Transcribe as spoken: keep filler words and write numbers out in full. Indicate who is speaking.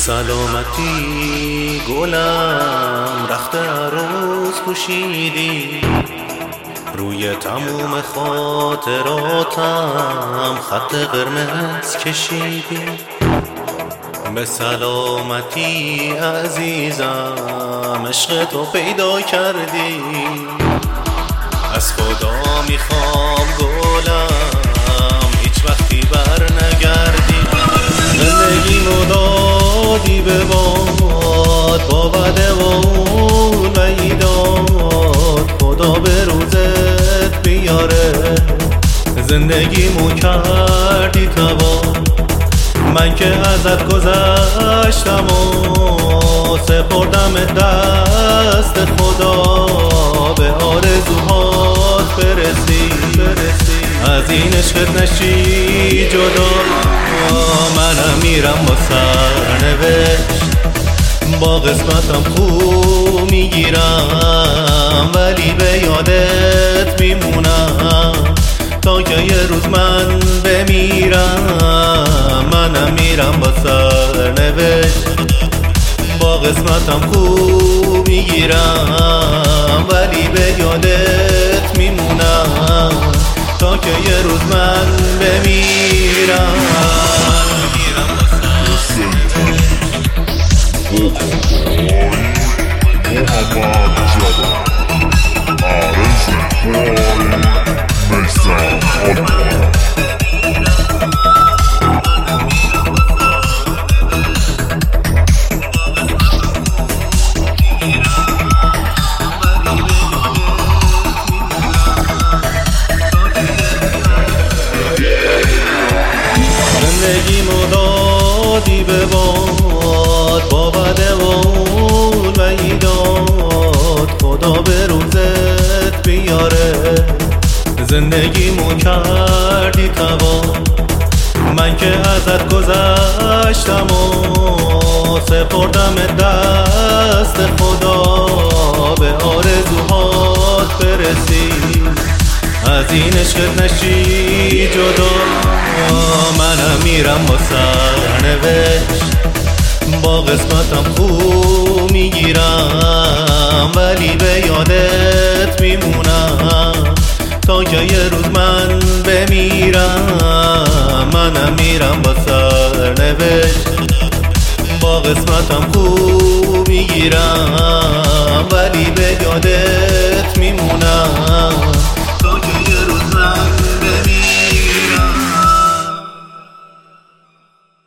Speaker 1: سلامتی گلم رخت عروس پوشیدی، روی تموم خاطراتم خط قرمز کشیدی. به سلامتی عزیزم عشق تو پیدا کردی، از خدا میخوام گلم هیچ وقتی بر نگردی. زندگیمو دادی به باد با بده و اون ویداد، خدا به روزت بیاره. زندگیمو کردی تبا، من که ازت گذشتم و سپردم دست خدا. به آرزوهات برسی از این عشقت نشی جدا. منم میرم با سرنوشت، با قسمتم خوب میگیرم، ولی به یادت میمونم تا که یه روز من بمیرم. منم میرم با سرنوشت، با قسمتم خوب میگیرم، ولی به یادت میمونم تا که یه روز من بمیرم. زندگیمو دادی به باد با بده و اون ویداد، خدا به روزت بیاره. زندگیمو کردی تبا، من که ازت گذشتم و سپردم دست خدا. به آرزوهات برسی از این عشقت نشی جدا. منم میرم با سرنوشت، با قسمتم خوب میگیرم، ولی به یادت میمونم تا که یه روز من بمیرم. منم میرم با سرنوشت، با قسمتم خوب میگیرم، ولی به یادت میمونم